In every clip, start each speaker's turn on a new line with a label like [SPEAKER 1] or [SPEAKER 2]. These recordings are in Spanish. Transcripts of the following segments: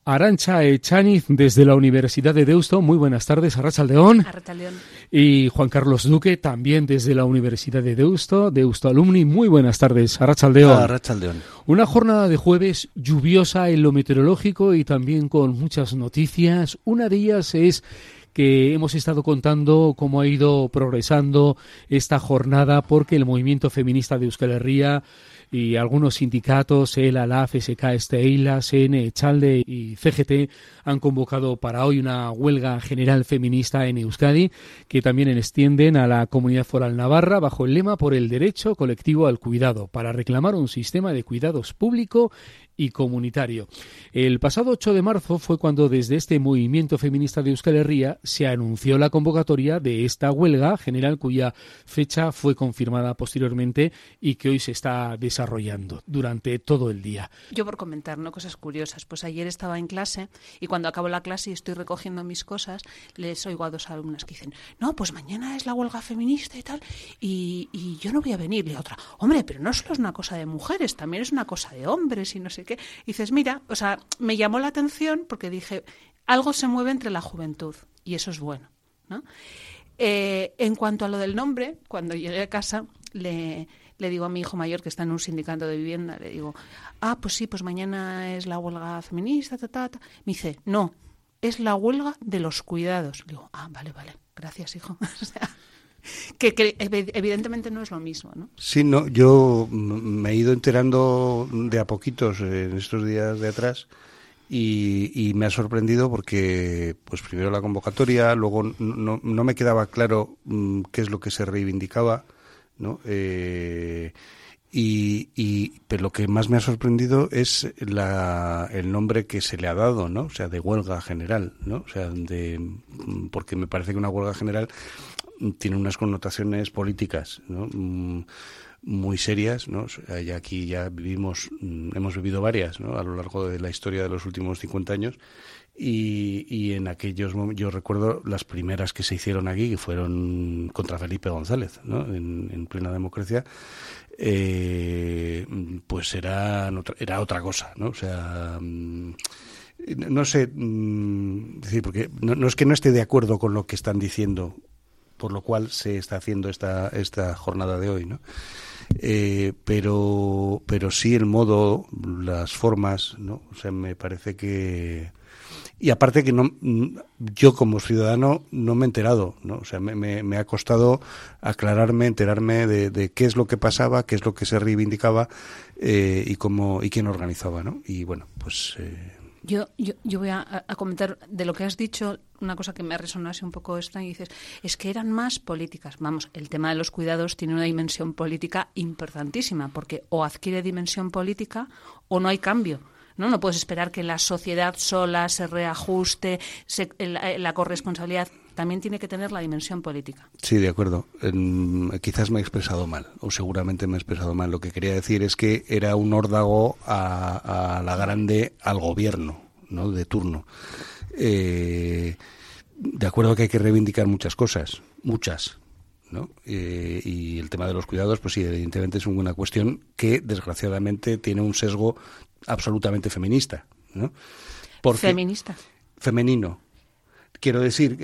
[SPEAKER 1] Arantxa Echaniz desde la Universidad de Deusto. Muy buenas tardes, Arratsaldeon.
[SPEAKER 2] Arratsaldeon.
[SPEAKER 1] Y Juan Carlos Duque también desde la Universidad de Deusto Alumni. Muy buenas tardes, Arratsaldeon.
[SPEAKER 3] Arratsaldeon.
[SPEAKER 1] Una jornada de jueves lluviosa en lo meteorológico y también con muchas noticias. Una de ellas es que hemos estado contando cómo ha ido progresando esta jornada porque el movimiento feminista de Euskal Herria y algunos sindicatos, el ALAF, SK, Esteila, CN, Echalde y CGT han convocado para hoy una huelga general feminista en Euskadi que también extienden a la Comunidad Foral Navarra bajo el lema por el derecho colectivo al cuidado para reclamar un sistema de cuidados público y comunitario. El pasado 8 de marzo fue cuando desde este movimiento feminista de Euskal Herria se anunció la convocatoria de esta huelga general cuya fecha fue confirmada posteriormente y que hoy se está desarrollando durante todo el día.
[SPEAKER 2] Yo por comentar, ¿no? Cosas curiosas. Pues ayer estaba en clase y cuando acabo la clase y estoy recogiendo mis cosas, les oigo a dos alumnas que dicen, no, pues mañana es la huelga feminista y tal, y yo no voy a venir. Y otra, hombre, pero no solo es una cosa de mujeres, también es una cosa de hombres y no sé qué. Y dices, mira, o sea, me llamó la atención porque dije, algo se mueve entre la juventud y eso es bueno, ¿no? En cuanto a lo del nombre, cuando llegué a casa le digo a mi hijo mayor que está en un sindicato de vivienda, le digo, pues sí, pues mañana es la huelga feminista, Me dice, no, es la huelga de los cuidados. Le digo, vale, gracias, hijo. O sea, que evidentemente no es lo mismo, ¿no?
[SPEAKER 3] Sí, no, yo me he ido enterando de a poquitos en estos días de atrás y me ha sorprendido porque, pues primero la convocatoria, luego no me quedaba claro qué es lo que se reivindicaba, ¿no? Pero lo que más me ha sorprendido es el nombre que se le ha dado, ¿no? O sea, de huelga general, ¿no? O sea, porque me parece que una huelga general tiene unas connotaciones políticas, ¿no? Muy serias, ¿no? Y aquí ya hemos vivido varias, ¿no? A lo largo de la historia de los últimos 50 años y en aquellos momentos yo recuerdo las primeras que se hicieron aquí, que fueron contra Felipe González, ¿no? En plena democracia, pues era otra cosa, ¿no? O sea, no sé, decir, porque no es que no esté de acuerdo con lo que están diciendo, por lo cual se está haciendo esta jornada de hoy, ¿no? Pero sí el modo, las formas, ¿no? O sea, me parece que... Y aparte que yo como ciudadano no me he enterado, ¿no? O sea, me ha costado enterarme de qué es lo que pasaba, qué es lo que se reivindicaba y quién organizaba, ¿no? Y bueno, pues...
[SPEAKER 2] Yo voy a comentar de lo que has dicho una cosa que me ha resonado así un poco extraña y dices, es que eran más políticas. Vamos, el tema de los cuidados tiene una dimensión política importantísima porque o adquiere dimensión política o no hay cambio. No puedes esperar que la sociedad sola se reajuste, la corresponsabilidad también tiene que tener la dimensión política.
[SPEAKER 3] Sí, de acuerdo. Quizás me he expresado mal, o seguramente me he expresado mal. Lo que quería decir es que era un órdago a la grande al gobierno, ¿no? De turno. De acuerdo que hay que reivindicar muchas cosas, muchas, ¿no? Y el tema de los cuidados, pues sí, evidentemente es una cuestión que desgraciadamente tiene un sesgo absolutamente feminista, ¿no?
[SPEAKER 2] ¿Feminista?
[SPEAKER 3] Femenino. Quiero decir,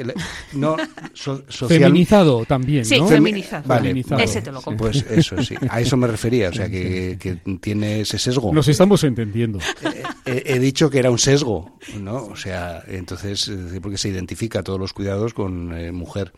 [SPEAKER 1] feminizado también, ¿no?
[SPEAKER 2] Sí, feminizado.
[SPEAKER 3] Vale,
[SPEAKER 2] ese te lo compro.
[SPEAKER 3] Pues eso, sí. A eso me refería, o sea, que tiene ese sesgo.
[SPEAKER 1] Nos estamos entendiendo.
[SPEAKER 3] He dicho que era un sesgo, ¿no? O sea, entonces, porque se identifica todos los cuidados con mujer,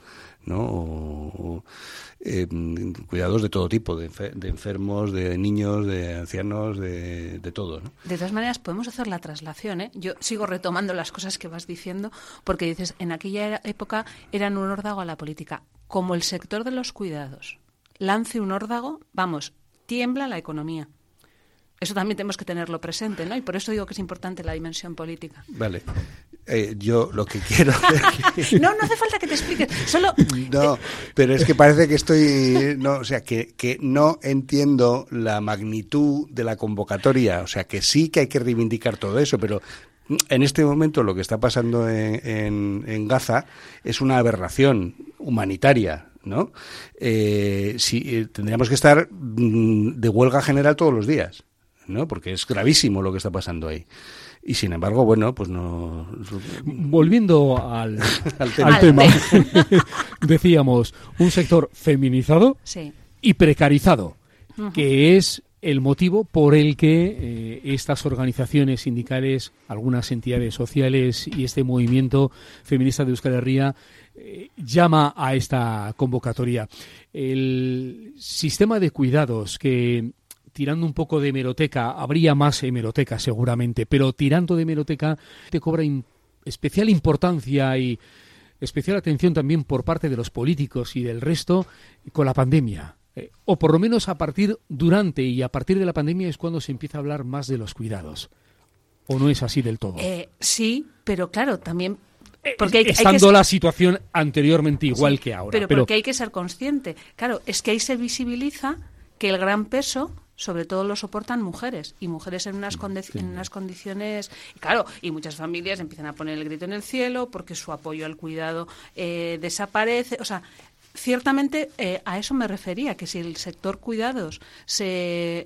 [SPEAKER 3] ¿no? Cuidados de todo tipo, de enfermos, de niños, de ancianos, de todo, ¿no?
[SPEAKER 2] De todas maneras, podemos hacer la traslación, ¿eh? Yo sigo retomando las cosas que vas diciendo, porque dices, en aquella época eran un órdago a la política. Como el sector de los cuidados lance un órdago, vamos, tiembla la economía. Eso también tenemos que tenerlo presente, ¿no? Y por eso digo que es importante la dimensión política.
[SPEAKER 3] Vale. Yo lo que quiero...
[SPEAKER 2] No hace falta que te expliques. Solo...
[SPEAKER 3] No, pero es que parece que estoy... No, o sea, que no entiendo la magnitud de la convocatoria. O sea, que sí que hay que reivindicar todo eso, pero en este momento lo que está pasando en Gaza es una aberración humanitaria, ¿no? Tendríamos que estar de huelga general todos los días, ¿no? Porque es gravísimo lo que está pasando ahí. Y sin embargo, bueno, pues no...
[SPEAKER 1] Volviendo al
[SPEAKER 3] tema.
[SPEAKER 1] tema, decíamos, un sector feminizado
[SPEAKER 2] Sí.
[SPEAKER 1] y precarizado, que es el motivo por el que estas organizaciones sindicales, algunas entidades sociales y este movimiento feminista de Euskal Herria llama a esta convocatoria. El sistema de cuidados que, tirando un poco de hemeroteca, habría más hemeroteca seguramente, pero tirando de hemeroteca te cobra especial importancia y especial atención también por parte de los políticos y del resto con la pandemia. O por lo menos durante y a partir de la pandemia es cuando se empieza a hablar más de los cuidados. ¿O no es así del todo?
[SPEAKER 2] Sí, pero claro, también... Porque
[SPEAKER 1] estando la situación anteriormente igual que ahora.
[SPEAKER 2] Pero porque hay que ser consciente. Claro, es que ahí se visibiliza que el gran peso, sobre todo lo soportan mujeres, y mujeres en unas condiciones... Claro, y muchas familias empiezan a poner el grito en el cielo porque su apoyo al cuidado desaparece. O sea, ciertamente a eso me refería, que si el sector cuidados se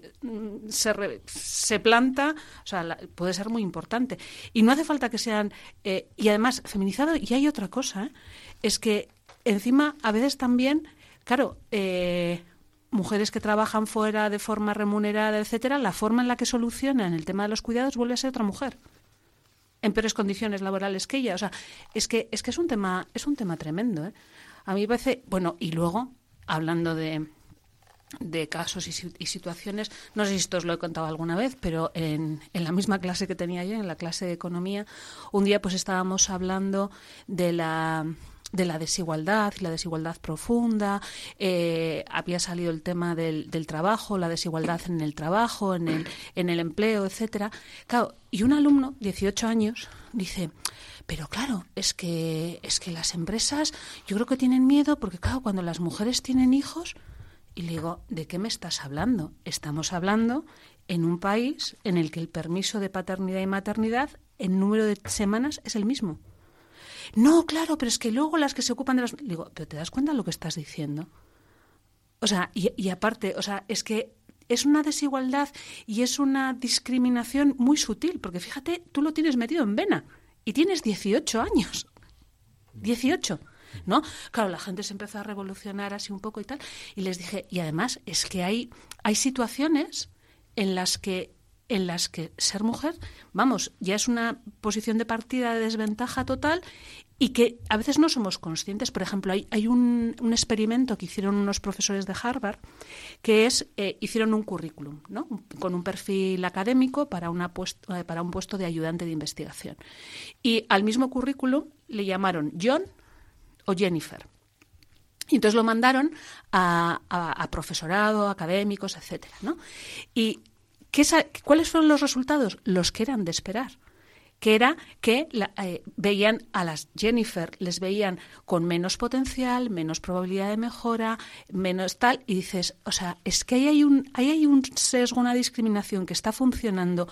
[SPEAKER 2] planta, o sea, puede ser muy importante. Y no hace falta que sean... y además, feminizado, y hay otra cosa, es que encima a veces también, claro... mujeres que trabajan fuera de forma remunerada, etcétera, la forma en la que solucionan el tema de los cuidados vuelve a ser otra mujer en peores condiciones laborales que ella. O sea, es que es un tema tremendo, ¿eh? A mí me parece, bueno, y luego hablando de casos y situaciones, no sé si esto os lo he contado alguna vez, pero en la misma clase que tenía yo, en la clase de economía, un día pues estábamos hablando de la desigualdad y la desigualdad profunda. Había salido el tema del trabajo, la desigualdad en el trabajo, en el empleo, etcétera. Claro, y un alumno, 18 años, dice, pero claro, es que las empresas yo creo que tienen miedo porque claro, cuando las mujeres tienen hijos, y le digo, ¿de qué me estás hablando? Estamos hablando en un país en el que el permiso de paternidad y maternidad en número de semanas es el mismo. No, claro, pero es que luego las que se ocupan de las... Digo, ¿pero te das cuenta de lo que estás diciendo? O sea, y aparte, o sea, es que es una desigualdad y es una discriminación muy sutil, porque fíjate, tú lo tienes metido en vena y tienes 18 años. 18, ¿no? Claro, la gente se empezó a revolucionar así un poco y tal, y les dije, y además es que hay situaciones en las que ser mujer, vamos, ya es una posición de partida de desventaja total y que a veces no somos conscientes. Por ejemplo, hay un experimento que hicieron unos profesores de Harvard que es, hicieron un currículum, ¿no? Con un perfil académico para un puesto de ayudante de investigación. Y al mismo currículum le llamaron John o Jennifer. Y entonces lo mandaron a profesorado, académicos, etcétera, ¿no? Y ¿cuáles fueron los resultados? Los que eran de esperar. Que era que veían a las Jennifer, les veían con menos potencial, menos probabilidad de mejora, menos tal, y dices, o sea, es que ahí hay un sesgo, una discriminación que está funcionando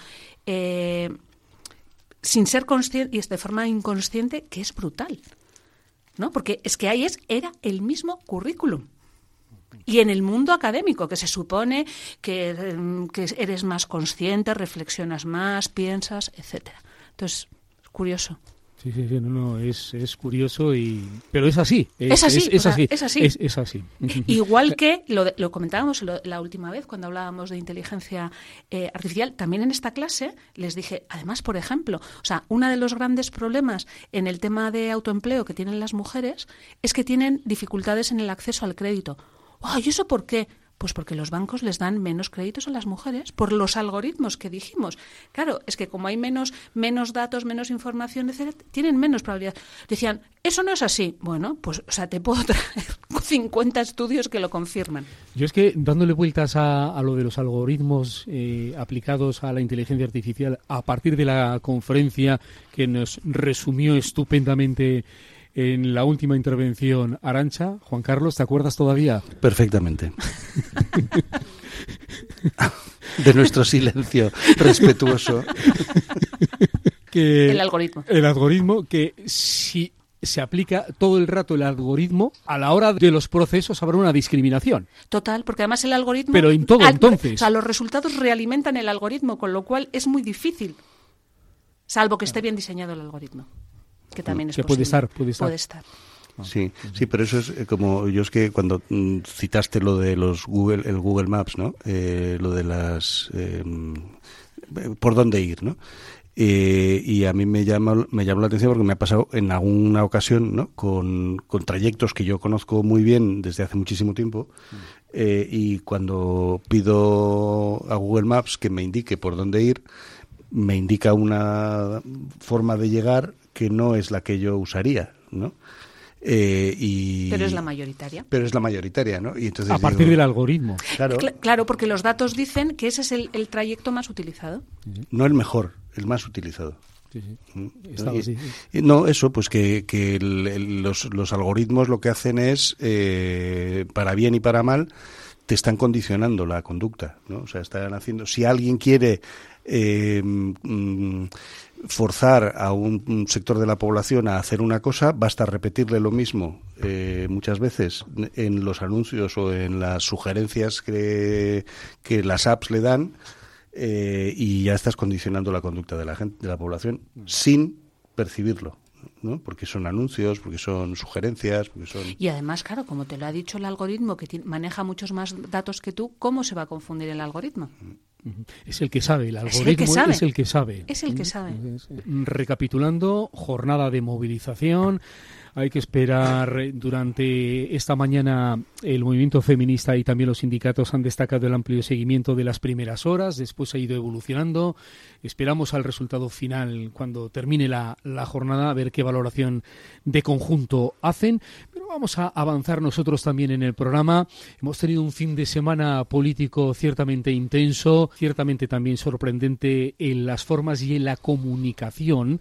[SPEAKER 2] sin ser consciente y de forma inconsciente, que es brutal, ¿no? Porque es que era el mismo currículum. Y en el mundo académico, que se supone que eres más consciente, reflexionas más, piensas, etcétera. Entonces, es curioso.
[SPEAKER 1] Sí, no, es curioso, pero es así. Es así.
[SPEAKER 2] Igual que lo comentábamos la última vez cuando hablábamos de inteligencia artificial, también en esta clase les dije, además, por ejemplo, o sea, uno de los grandes problemas en el tema de autoempleo que tienen las mujeres es que tienen dificultades en el acceso al crédito. ¿Y eso por qué? Pues porque los bancos les dan menos créditos a las mujeres por los algoritmos que dijimos. Claro, es que como hay menos datos, menos información, etcétera, tienen menos probabilidad. Decían, eso no es así. Bueno, pues, o sea, te puedo traer 50 estudios que lo confirman.
[SPEAKER 1] Yo es que, dándole vueltas a lo de los algoritmos aplicados a la inteligencia artificial, a partir de la conferencia que nos resumió estupendamente en la última intervención, Arantxa, Juan Carlos, ¿te acuerdas todavía?
[SPEAKER 3] Perfectamente. De nuestro silencio respetuoso.
[SPEAKER 2] El algoritmo,
[SPEAKER 1] que si se aplica todo el rato el algoritmo, a la hora de los procesos habrá una discriminación.
[SPEAKER 2] Total, porque además el algoritmo...
[SPEAKER 1] Pero en todo, entonces...
[SPEAKER 2] O sea, los resultados realimentan el algoritmo, con lo cual es muy difícil. salvo que esté bien diseñado el algoritmo, que también es
[SPEAKER 1] que
[SPEAKER 2] posible.
[SPEAKER 1] Puede estar.
[SPEAKER 3] Sí, pero eso es como yo es que cuando citaste lo de los el Google Maps, ¿no? Lo de las por dónde ir, ¿no? Y a mí me llamó la atención porque me ha pasado en alguna ocasión, ¿no? Con trayectos que yo conozco muy bien desde hace muchísimo tiempo, y cuando pido a Google Maps que me indique por dónde ir, me indica una forma de llegar que no es la que yo usaría, ¿no?
[SPEAKER 2] Pero es la mayoritaria.
[SPEAKER 3] Pero es la mayoritaria, ¿no? Y entonces
[SPEAKER 1] a partir del algoritmo.
[SPEAKER 2] Claro, porque los datos dicen que ese es el trayecto más utilizado.
[SPEAKER 3] No el mejor, el más utilizado.
[SPEAKER 1] Sí. Estaba así.
[SPEAKER 3] No, eso, pues que los algoritmos lo que hacen es, para bien y para mal, te están condicionando la conducta, ¿no? O sea, están haciendo... Si alguien quiere forzar a un sector de la población a hacer una cosa, basta repetirle lo mismo muchas veces en los anuncios o en las sugerencias que las apps le dan, y ya estás condicionando la conducta de la gente, de la población, sin percibirlo, ¿no? Porque son anuncios, porque son sugerencias, porque son...
[SPEAKER 2] Y además, claro, como te lo ha dicho el algoritmo, que maneja muchos más datos que tú, ¿cómo se va a confundir el algoritmo?
[SPEAKER 1] Es el que sabe, el algoritmo es el que sabe.
[SPEAKER 2] Es el que sabe.
[SPEAKER 1] Recapitulando, jornada de movilización. Hay que esperar durante esta mañana. El movimiento feminista y también los sindicatos han destacado el amplio seguimiento de las primeras horas. Después ha ido evolucionando. Esperamos al resultado final cuando termine la jornada, a ver qué valoración de conjunto hacen. Pero vamos a avanzar nosotros también en el programa. Hemos tenido un fin de semana político ciertamente intenso, ciertamente también sorprendente en las formas y en la comunicación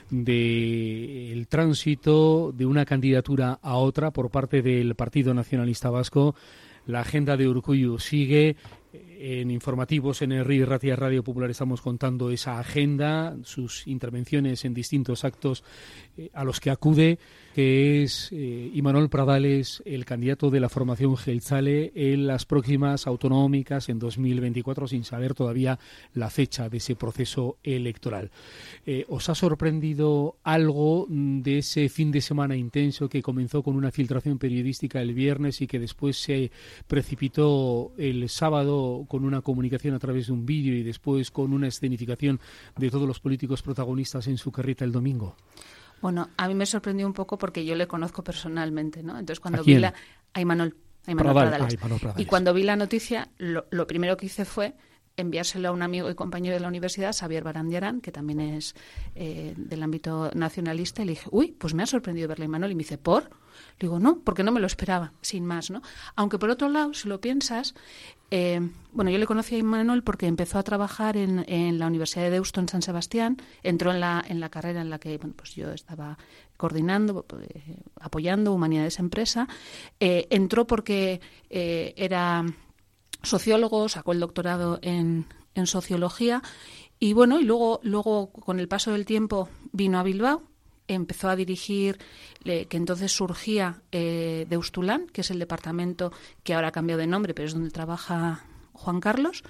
[SPEAKER 1] del tránsito de una candidatura a otra por parte del Partido Nacionalista Vasco. La agenda de Urkullu sigue. En informativos en el RII Ratia Radio Popular estamos contando esa agenda, sus intervenciones en distintos actos a los que acude, que es Imanol Pradales, el candidato de la formación Jeltzale en las próximas autonómicas en 2024, sin saber todavía la fecha de ese proceso electoral. ¿Os ha sorprendido algo de ese fin de semana intenso que comenzó con una filtración periodística el viernes y que después se precipitó el sábado con una comunicación a través de un vídeo y después con una escenificación de todos los políticos protagonistas en su carreta el domingo?
[SPEAKER 2] Bueno, a mí me sorprendió un poco porque yo le conozco personalmente, ¿no? Entonces cuando
[SPEAKER 1] vi
[SPEAKER 2] a Imanol Pradales. Y cuando vi la noticia, lo primero que hice fue enviárselo a un amigo y compañero de la universidad, Xavier Barandiarán, que también es del ámbito nacionalista, y le dije, uy, pues me ha sorprendido verle a Imanol. Y me dice, ¿por? Le digo, no, porque no me lo esperaba, sin más, ¿no? Aunque por otro lado, si lo piensas, bueno, yo le conocí a Imanol porque empezó a trabajar en la Universidad de Deusto en San Sebastián, entró en la carrera en la que pues yo estaba coordinando, apoyando Humanidades Empresa, entró porque era sociólogo, sacó el doctorado en sociología y bueno, y luego con el paso del tiempo vino a Bilbao, empezó a dirigir, que entonces surgía Deustulán, que es el departamento que ahora ha cambiado de nombre, pero es donde trabaja Juan Carlos.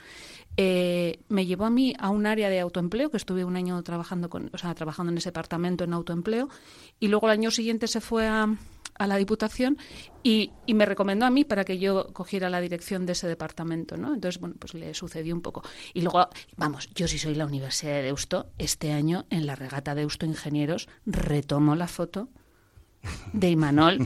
[SPEAKER 2] Me llevó a mí a un área de autoempleo, que estuve un año trabajando en ese departamento en autoempleo, y luego el año siguiente se fue a la Diputación y me recomendó a mí para que yo cogiera la dirección de ese departamento, ¿no? Entonces, bueno, pues le sucedió un poco. Y luego, vamos, yo sí soy la Universidad de Deusto, este año en la regata Deusto Ingenieros retomo la foto de Imanol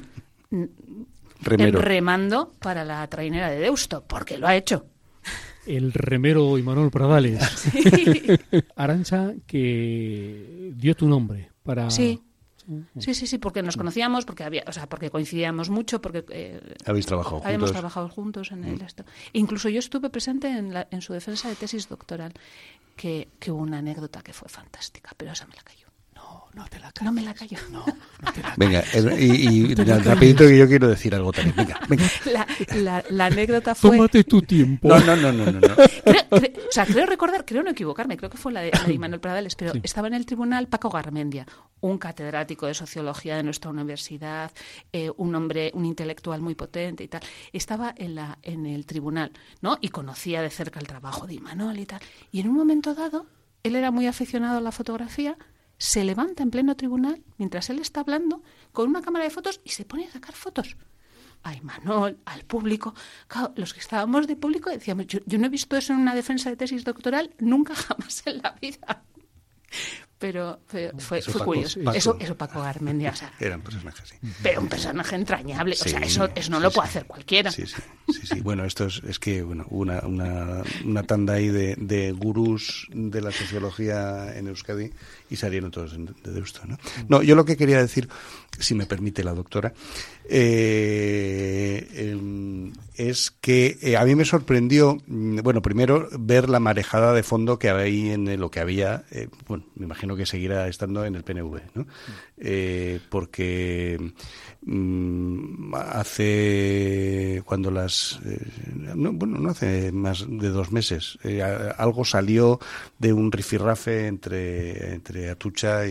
[SPEAKER 2] remando para la trainera de Deusto, porque lo ha hecho.
[SPEAKER 1] El remero Imanol Pradales. Sí. Arantxa, que dio tu nombre para...
[SPEAKER 2] Sí, porque nos conocíamos, porque coincidíamos mucho, porque
[SPEAKER 3] habéis trabajado juntos.
[SPEAKER 2] Habíamos trabajado juntos en el esto. Incluso yo estuve presente en su defensa de tesis doctoral, que hubo una anécdota que fue fantástica, pero esa me la cayó.
[SPEAKER 1] No te la calles.
[SPEAKER 2] No me la cayó.
[SPEAKER 1] No te la
[SPEAKER 3] venga, y rapidito que yo quiero decir algo también. Venga.
[SPEAKER 2] La anécdota fue...
[SPEAKER 1] Tómate tu tiempo.
[SPEAKER 3] No.
[SPEAKER 2] Creo recordar, creo no equivocarme, creo que fue la de Imanol Pradales, pero estaba en el tribunal Paco Garmendia, un catedrático de sociología de nuestra universidad, un hombre, un intelectual muy potente y tal. Estaba en el tribunal, ¿no? Y conocía de cerca el trabajo de Imanol y tal. Y en un momento dado él era muy aficionado a la fotografía, se levanta en pleno tribunal, mientras él está hablando, con una cámara de fotos y se pone a sacar fotos. A Imanol, al público. Claro, los que estábamos de público decíamos, yo no he visto eso en una defensa de tesis doctoral nunca jamás en la vida. Pero fue curioso. Eso Paco Garmendia, o sea,
[SPEAKER 3] era un personaje, sí.
[SPEAKER 2] Pero un personaje entrañable,
[SPEAKER 3] sí,
[SPEAKER 2] o sea, eso no lo puede hacer cualquiera.
[SPEAKER 3] Sí. Bueno, esto es que bueno, una tanda ahí de gurús de la sociología en Euskadi y salieron todos de Deusto, ¿no? No, yo lo que quería decir, si me permite la doctora, es que a mí me sorprendió, bueno, primero ver la marejada de fondo que había en lo que había, bueno, me imagino que seguirá estando en el PNV, ¿no? Porque cuando no hace más de 2 meses, algo salió de un rifirrafe entre Atutxa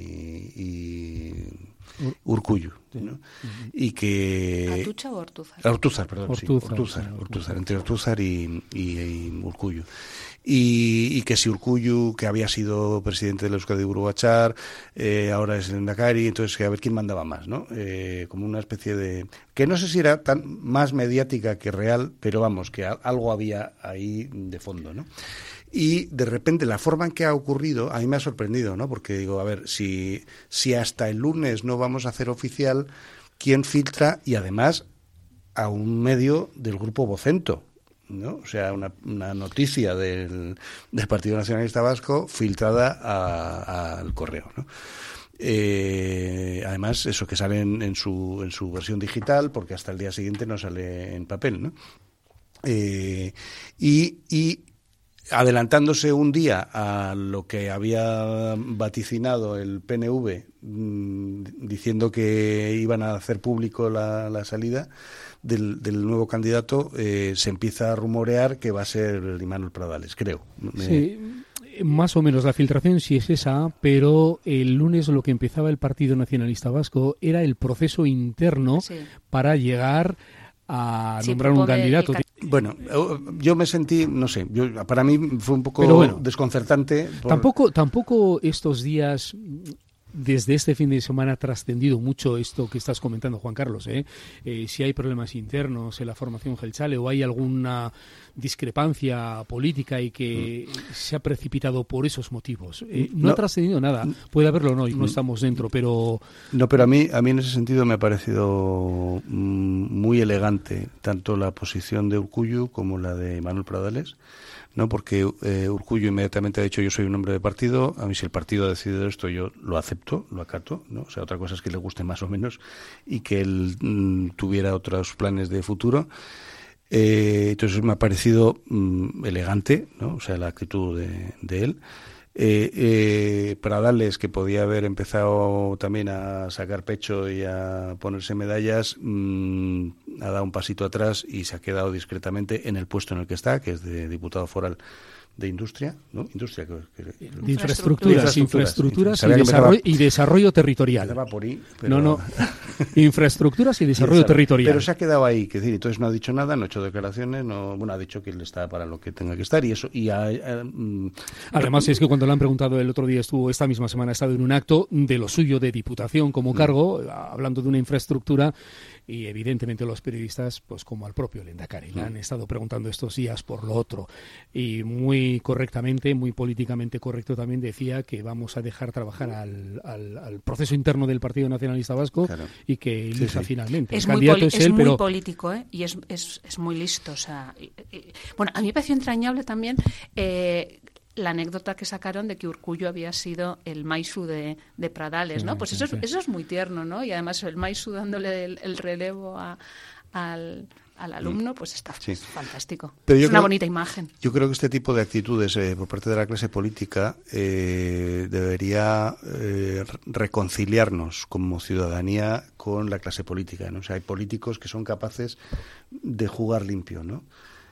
[SPEAKER 3] y Urkullu, ¿no? Y que
[SPEAKER 2] ¿Atutxa o Ortúzar?
[SPEAKER 3] Ortúzar, perdón. Ortúzar, entre Ortúzar y Urkullu. Y que si Urkullu, que había sido presidente del Euskadi Buru Batzar, ahora es el Lehendakari, entonces a ver quién mandaba más, ¿no? Como una especie de... que no sé si era tan más mediática que real, pero vamos, que algo había ahí de fondo, ¿no? Y de repente la forma en que ha ocurrido a mí me ha sorprendido, ¿no? Porque digo, a ver, si hasta el lunes no vamos a hacer oficial, ¿quién filtra? Y además a un medio del grupo Vocento, ¿no? O sea, una noticia del Partido Nacionalista Vasco filtrada al correo, ¿no? Además, eso que sale en su versión digital, porque hasta el día siguiente no sale en papel, ¿no? Y adelantándose un día a lo que había vaticinado el PNV, diciendo que iban a hacer público la salida del nuevo candidato, se empieza a rumorear que va a ser Imanol Pradales, creo.
[SPEAKER 1] Sí, más o menos la filtración sí es esa, pero el lunes lo que empezaba el Partido Nacionalista Vasco era el proceso interno para llegar a nombrar un candidato.
[SPEAKER 3] Bueno, yo me sentí, no sé, para mí fue un poco desconcertante.
[SPEAKER 1] Tampoco estos días, desde este fin de semana, ha trascendido mucho esto que estás comentando, Juan Carlos. Si hay problemas internos en la formación Jeltzale o hay alguna discrepancia política y que se ha precipitado por esos motivos. No ha trascendido nada. Puede haberlo, no, y no estamos dentro, pero...
[SPEAKER 3] No, pero a mí en ese sentido me ha parecido muy elegante tanto la posición de Urkullu como la de Imanol Pradales, ¿no? Porque Urkullu inmediatamente ha dicho: yo soy un hombre de partido, a mí si el partido ha decidido esto yo lo acepto, lo acato, ¿no? O sea, otra cosa es que le guste más o menos y que él tuviera otros planes de futuro. Entonces me ha parecido elegante, ¿no? O sea, la actitud de él. Pradales, que podía haber empezado también a sacar pecho y a ponerse medallas, ha dado un pasito atrás y se ha quedado discretamente en el puesto en el que está, que es de diputado foral de Industria, ¿no? Industria,
[SPEAKER 1] de infraestructuras y desarrollo territorial.
[SPEAKER 3] Por ahí, pero...
[SPEAKER 1] No, infraestructuras y desarrollo territorial.
[SPEAKER 3] Pero se ha quedado ahí, que decir, entonces no ha dicho nada, no ha hecho declaraciones, ha dicho que él está para lo que tenga que estar y eso.
[SPEAKER 1] Además es que cuando le han preguntado el otro día, esta misma semana ha estado en un acto de lo suyo de diputación como cargo, hablando de una infraestructura. Y evidentemente los periodistas, pues como al propio Lehendakari, le han estado preguntando estos días por lo otro. Y muy correctamente, muy políticamente correcto también decía que vamos a dejar trabajar al proceso interno del Partido Nacionalista Vasco y que elija finalmente.
[SPEAKER 2] Es muy político, y es muy listo. O sea, bueno, a mí me pareció entrañable también... la anécdota que sacaron de que Urkullu había sido el maisu de Pradales, ¿no? Pues eso es muy tierno, ¿no? Y además el maisu dándole el relevo al alumno, pues está fantástico. Es una bonita imagen.
[SPEAKER 3] Yo creo que este tipo de actitudes por parte de la clase política debería reconciliarnos como ciudadanía con la clase política, ¿no? O sea, hay políticos que son capaces de jugar limpio, ¿no?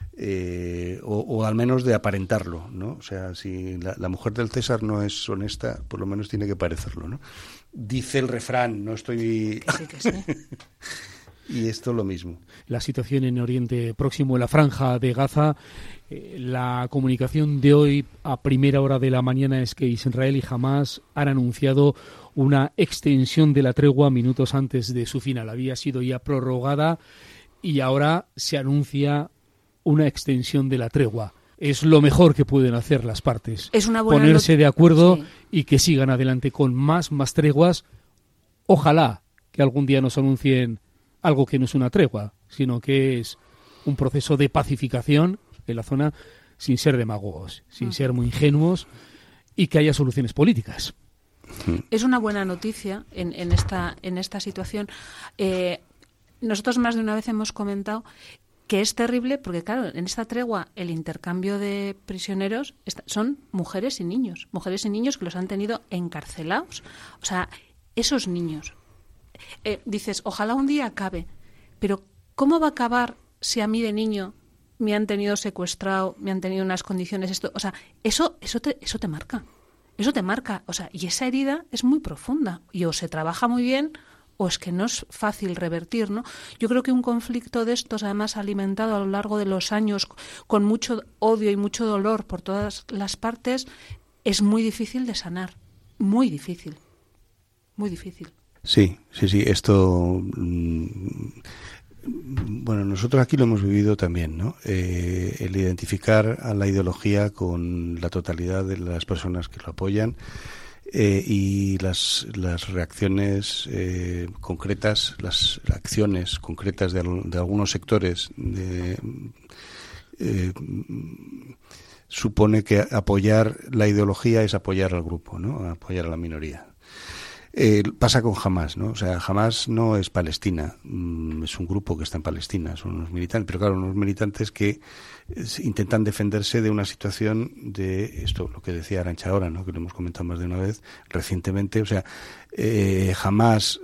[SPEAKER 3] O al menos de aparentarlo, ¿no? O sea, si la mujer del César no es honesta, por lo menos tiene que parecerlo, ¿no? Dice el refrán, no estoy...
[SPEAKER 2] Que sí.
[SPEAKER 3] Y esto lo mismo.
[SPEAKER 1] La situación en Oriente Próximo, en la Franja de Gaza. La comunicación de hoy a primera hora de la mañana es que Israel y Hamás han anunciado una extensión de la tregua minutos antes de su final. Había sido ya prorrogada y ahora se anuncia una extensión de la tregua. Es lo mejor que pueden hacer las partes.
[SPEAKER 2] Es una buena
[SPEAKER 1] ponerse de acuerdo,
[SPEAKER 2] sí,
[SPEAKER 1] y que sigan adelante con más treguas. Ojalá que algún día nos anuncien algo que no es una tregua, sino que es un proceso de pacificación en la zona, sin ser demagogos, sin ser muy ingenuos, y que haya soluciones políticas.
[SPEAKER 2] Es una buena noticia en esta situación. Nosotros más de una vez hemos comentado que es terrible porque, claro, en esta tregua el intercambio de prisioneros son mujeres y niños que los han tenido encarcelados. O sea, esos niños. Dices, ojalá un día acabe, pero ¿cómo va a acabar si a mí de niño me han tenido secuestrado, me han tenido unas condiciones? O sea, eso te marca. Eso te marca. O sea, y esa herida es muy profunda. Y o se trabaja muy bien o es que no es fácil revertir, ¿no? Yo creo que un conflicto de estos, además alimentado a lo largo de los años con mucho odio y mucho dolor por todas las partes, es muy difícil de sanar. Muy difícil. Muy difícil.
[SPEAKER 3] Sí. Esto, bueno, nosotros aquí lo hemos vivido también, ¿no? El identificar a la ideología con la totalidad de las personas que lo apoyan, y las reacciones concretas, las acciones concretas de algunos sectores supone que apoyar la ideología es apoyar al grupo, ¿no? Apoyar a la minoría. Pasa con Hamás, ¿no? O sea, Hamás no es Palestina, es un grupo que está en Palestina, son unos militantes, pero claro, unos militantes que intentan defenderse de una situación de esto, lo que decía Arantxa ahora, ¿no? Que lo hemos comentado más de una vez recientemente. O sea, Hamás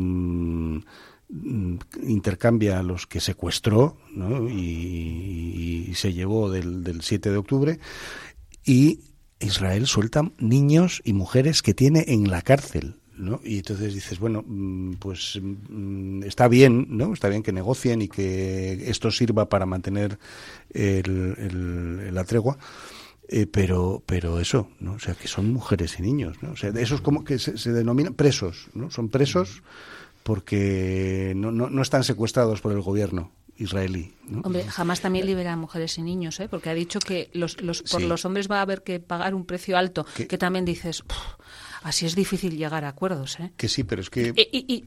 [SPEAKER 3] intercambia a los que secuestró, ¿no? y se llevó del 7 de octubre, y Israel suelta niños y mujeres que tiene en la cárcel, ¿no? Y entonces dices, bueno, pues está bien, ¿no? Está bien que negocien y que esto sirva para mantener la tregua, pero eso, ¿no? O sea, que son mujeres y niños, ¿no? O sea, esos como que se denominan presos, ¿no? Son presos porque no están secuestrados por el gobierno israelí, ¿no?
[SPEAKER 2] Hombre, Hamás también libera a mujeres y niños, porque ha dicho que por los hombres va a haber que pagar un precio alto, que también dices, así es difícil llegar a acuerdos,
[SPEAKER 3] Que sí, pero es que...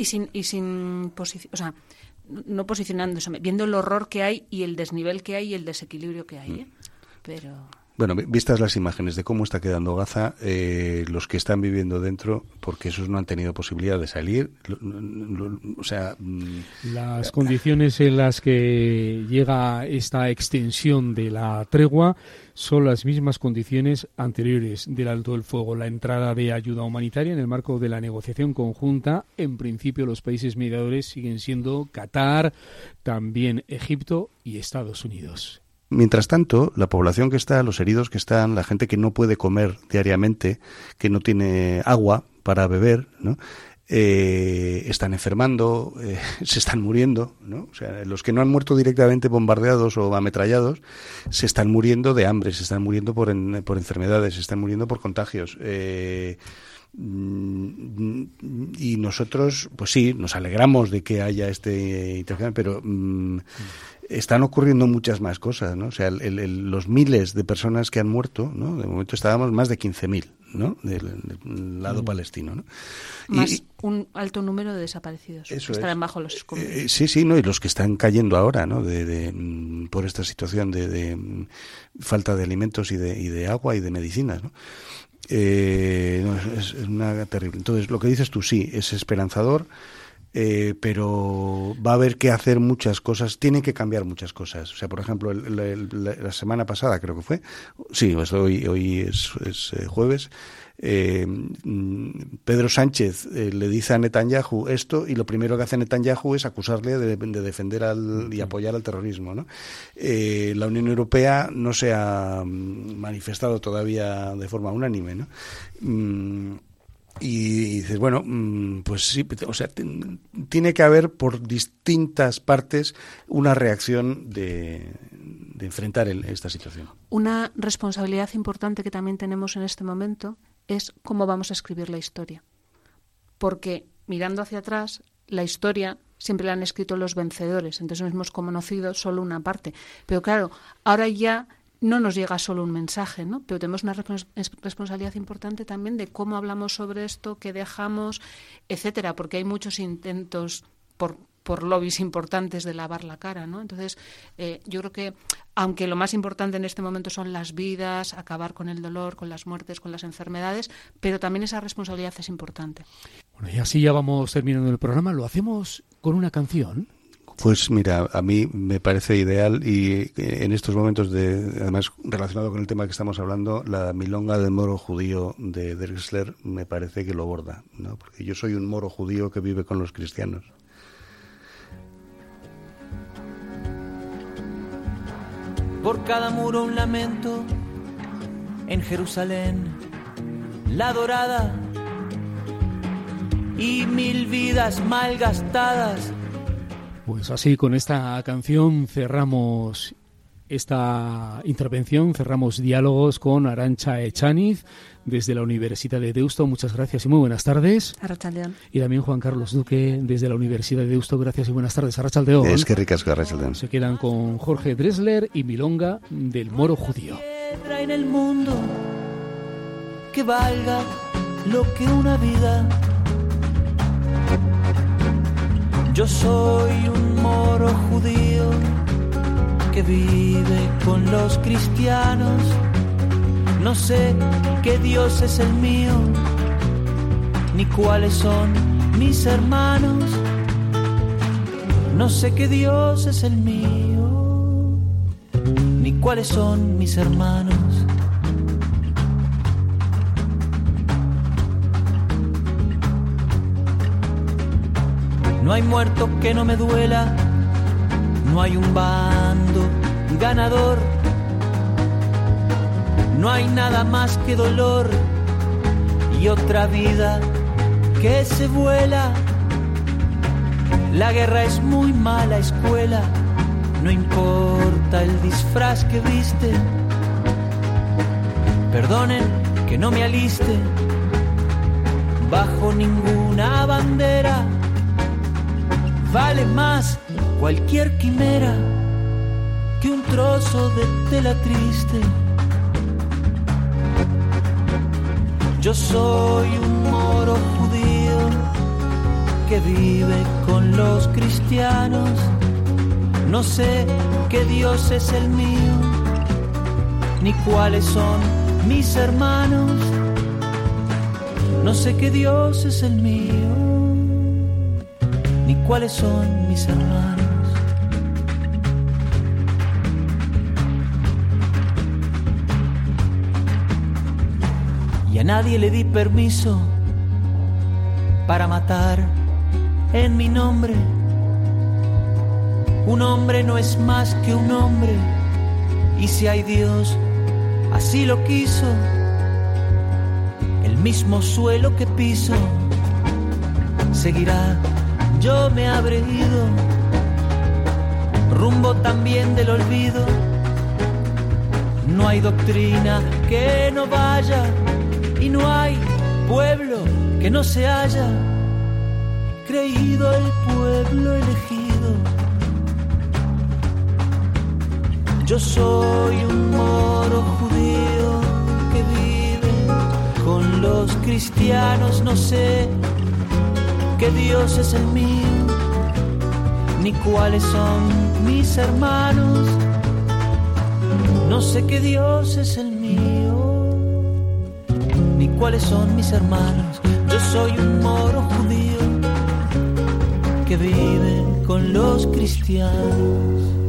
[SPEAKER 2] o sea, no posicionándose, viendo el horror que hay y el desnivel que hay y el desequilibrio que hay, pero...
[SPEAKER 3] Bueno, vistas las imágenes de cómo está quedando Gaza, los que están viviendo dentro, porque esos no han tenido posibilidad de salir, o sea...
[SPEAKER 1] Las condiciones en las que llega esta extensión de la tregua son las mismas condiciones anteriores del alto el fuego. La entrada de ayuda humanitaria en el marco de la negociación conjunta, en principio los países mediadores siguen siendo Qatar, también Egipto y Estados Unidos.
[SPEAKER 3] Mientras tanto, la población que está, los heridos que están, la gente que no puede comer diariamente, que no tiene agua para beber, ¿no? Están enfermando, se están muriendo, ¿no? O sea, los que no han muerto directamente bombardeados o ametrallados se están muriendo de hambre, se están muriendo por enfermedades, se están muriendo por contagios. Y nosotros, pues sí, nos alegramos de que haya este intercambio, pero están ocurriendo muchas más cosas, ¿no? O sea, los miles de personas que han muerto, ¿no? De momento estábamos más de 15.000, ¿no? Del lado palestino, ¿no?
[SPEAKER 2] Más un alto número de desaparecidos que estarán bajo los escombros.
[SPEAKER 3] Sí, ¿no? Y los que están cayendo ahora, ¿no? Por esta situación de falta de alimentos y de agua y de medicinas, ¿no? Es una terrible. Entonces, lo que dices tú, sí, es esperanzador, pero va a haber que hacer muchas cosas, tienen que cambiar muchas cosas. O sea, por ejemplo, la semana pasada creo que fue, sí, pues hoy es jueves, Pedro Sánchez le dice a Netanyahu esto, y lo primero que hace Netanyahu es acusarle de defender y apoyar al terrorismo, ¿no? La Unión Europea no se ha manifestado todavía de forma unánime, ¿no? Y dices, bueno, pues sí, o sea, tiene que haber por distintas partes una reacción de enfrentar esta situación.
[SPEAKER 2] Una responsabilidad importante que también tenemos en este momento es cómo vamos a escribir la historia. Porque mirando hacia atrás, la historia siempre la han escrito los vencedores, entonces hemos conocido solo una parte. Pero claro, ahora ya no nos llega solo un mensaje, ¿no? Pero tenemos una responsabilidad importante también de cómo hablamos sobre esto, qué dejamos, etcétera, porque hay muchos intentos por lobbies importantes de lavar la cara, ¿no? Entonces, yo creo que, aunque lo más importante en este momento son las vidas, acabar con el dolor, con las muertes, con las enfermedades, pero también esa responsabilidad es importante.
[SPEAKER 1] Bueno, y así ya vamos terminando el programa. Lo hacemos con una canción.
[SPEAKER 3] Pues mira, a mí me parece ideal y en estos momentos, además relacionado con el tema que estamos hablando, la milonga del moro judío de Drexler me parece que lo borda, ¿no? Porque yo soy un moro judío que vive con los cristianos.
[SPEAKER 4] Por cada muro un lamento, en Jerusalén, la dorada, y 1000 vidas malgastadas.
[SPEAKER 1] Pues así, con esta canción cerramos esta intervención, cerramos diálogos con Arantxa Echaniz desde la Universidad de Deusto. Muchas gracias y muy buenas tardes.
[SPEAKER 2] Arratsaldeon.
[SPEAKER 1] Y también Juan Carlos Duque desde la Universidad de Deusto. Gracias y buenas tardes. Arratsaldeon.
[SPEAKER 3] Es que ricas, Arratsaldeon.
[SPEAKER 1] Se quedan con Jorge Drexler y milonga del moro judío.
[SPEAKER 4] Piedra en el mundo que valga lo que una vida. Yo soy un moro judío que vive con los cristianos. No sé qué Dios es el mío, ni cuáles son mis hermanos. No sé qué Dios es el mío, ni cuáles son mis hermanos. No hay muerto que no me duela, no hay un bando ganador, no hay nada más que dolor y otra vida que se vuela. La guerra es muy mala escuela, no importa el disfraz que viste. Perdonen que no me aliste bajo ninguna bandera. Vale más cualquier quimera que un trozo de tela triste. Yo soy un moro judío que vive con los cristianos. No sé qué Dios es el mío, ni cuáles son mis hermanos. No sé qué Dios es el mío, ni cuáles son mis hermanos. Y a nadie le di permiso para matar en mi nombre. Un hombre no es más que un hombre, y si hay Dios, así lo quiso. El mismo suelo que piso seguirá. Yo me habré ido rumbo también del olvido. No hay doctrina que no vaya y no hay pueblo que no se haya creído el pueblo elegido. Yo soy un moro judío que vive con los cristianos. No sé qué Dios es el mío, ni cuáles son mis hermanos. No sé qué Dios es el mío, ni cuáles son mis hermanos. Yo soy un moro judío que vive con los cristianos.